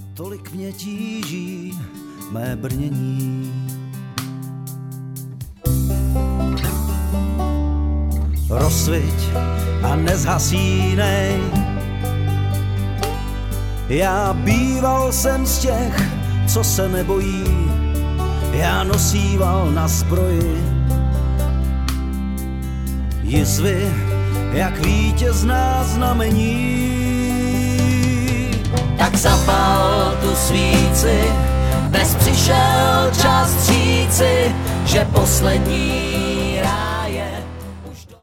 tolik mě tíží mé brnění. Rozsviť a nezhasínej, já býval jsem z těch, co se nebojí, já nosíval na zbroji jizvy, jak vítězná znamení. Tak zapal tu svíci, dnes přišel čas říci, že poslední